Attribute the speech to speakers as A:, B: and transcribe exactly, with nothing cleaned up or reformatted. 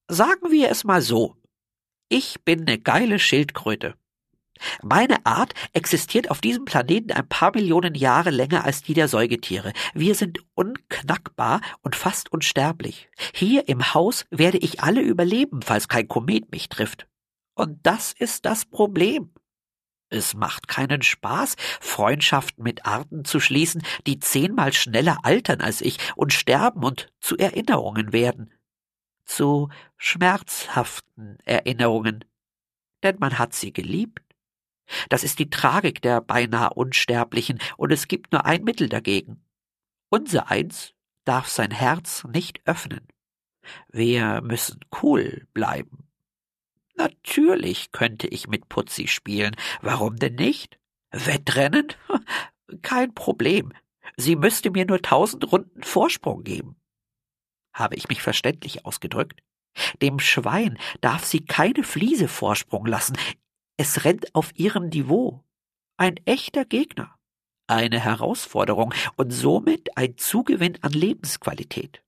A: Sagen wir es mal so. Ich bin eine geile Schildkröte. Meine Art existiert auf diesem Planeten ein paar Millionen Jahre länger als die der Säugetiere. Wir sind unknackbar und fast unsterblich. Hier im Haus werde ich alle überleben, falls kein Komet mich trifft. Und das ist das Problem. Es macht keinen Spaß, Freundschaften mit Arten zu schließen, die zehnmal schneller altern als ich und sterben und zu Erinnerungen werden. Zu schmerzhaften Erinnerungen. Denn man hat sie geliebt. Das ist die Tragik der beinahe Unsterblichen, und es gibt nur ein Mittel dagegen. Unsereins darf sein Herz nicht öffnen. Wir müssen cool bleiben. Natürlich könnte ich mit Putzi spielen. Warum denn nicht? Wettrennen? Kein Problem. Sie müsste mir nur tausend Runden Vorsprung geben. Habe ich mich verständlich ausgedrückt? Dem Schwein darf sie keine Fliese Vorsprung lassen. Es rennt auf ihrem Niveau. Ein echter Gegner. Eine Herausforderung und somit ein Zugewinn an Lebensqualität.